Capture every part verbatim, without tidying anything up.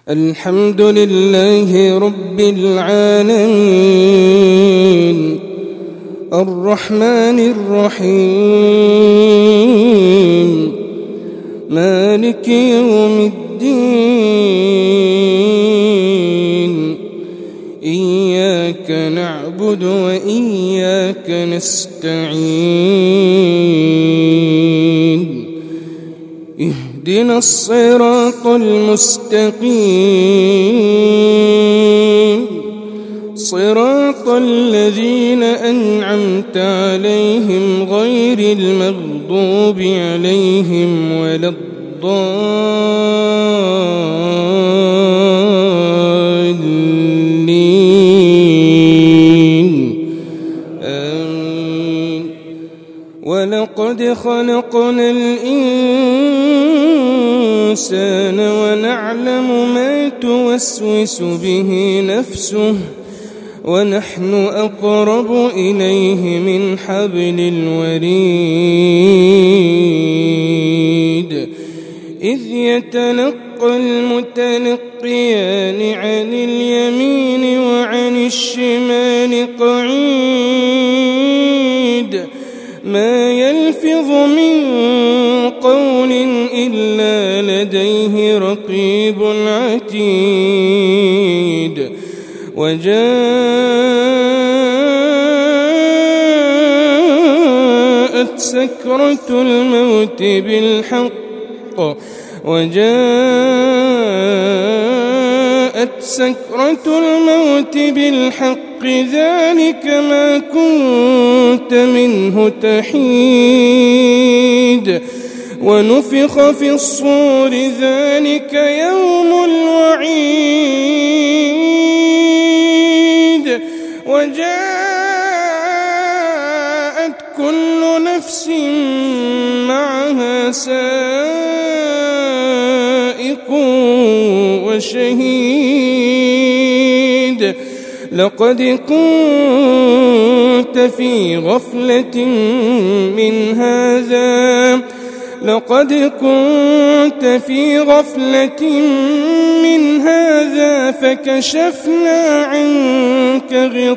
الحمد لله رب العالمين الرحمن الرحيم مالك يوم الدين إياك نعبد وإياك نستعين اهدنا الصراط المستقيم صراط الذين أنعمت عليهم غير المغضوب عليهم ولا الضالين آمين. ولقد خلقنا الإنسان ونعلم ما توسوس به نفسه ونحن أقرب إليه من حبل الوريد إذ يتلقى المتلقيان عن اليمين وعن الشمال قعيد ما يلفظ من قول إلا لديه رقيب عتيد وجاءت سكرة الموت بالحق وجاءت سكرة الموت بالحق ذلك ما كنت منه تحيد ونفخ في الصور ذلك يوم الوعيد وجاءت كل نفس معها سائق وشهيد لقد كنت في غفلة من هذا لقد كنت في غفلة من هذا فكشفنا عنك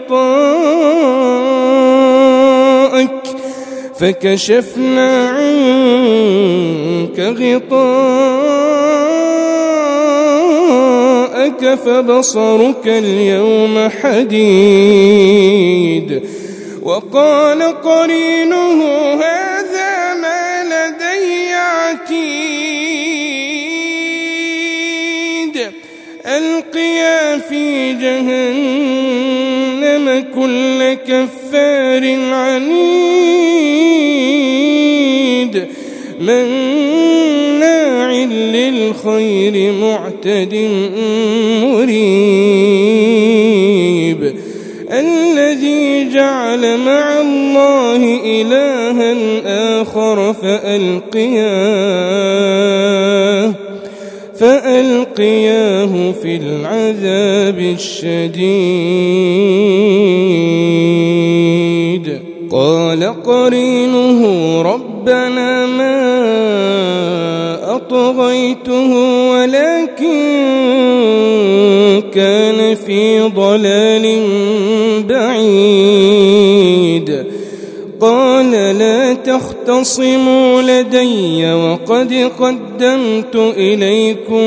غطاءك فكشفنا عنك غطاءك فبصرك اليوم حديد وقال قرينه هذا ما لدي عتيد ألقيا في جهنم كل كفار عنيد مناع للخير معتد مريب الذي جعل مع الله إلها آخر فألقياه فألقياه في العذاب الشديد قال قرينه ربنا ما أطغيته ولكن كان في ضلال بعيد قال لا تختصموا لدي وقد قدمت إليكم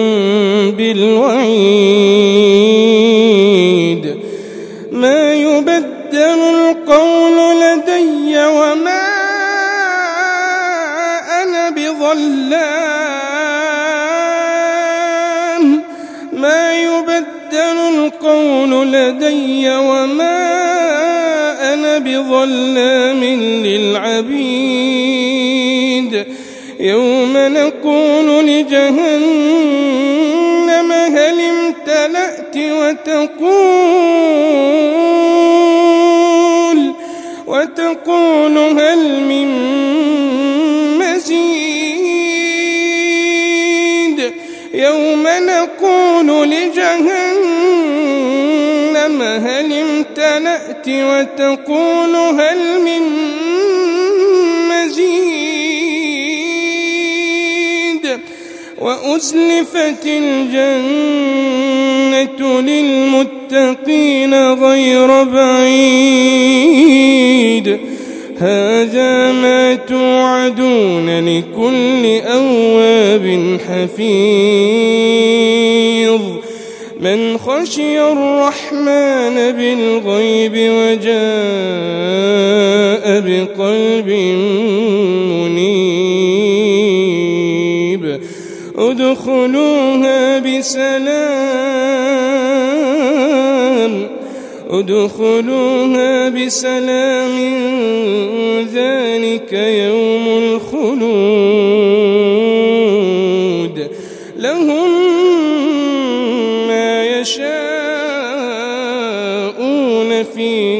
بالوعيد ما يبدل القول لدي وما أنا بظلام ما يبدل القول لدي وما أنا بظلام للعبيد يوم نقول لجهنم هل امتلأت وتقول وتقول هل من مزيد يوم نقول لجهنم هل امتلأت وتقول هل من مزيد وأزلفت الجنة والجنة للمتقين غير بعيد هذا ما توعدون لكل أواب حفيظ من خشي الرحمن بالغيب وجاء بقلب منيب ادخلوها بسلام ادخلوها بسلام ذلك يوم الخلود لهم ما يشاءون فيه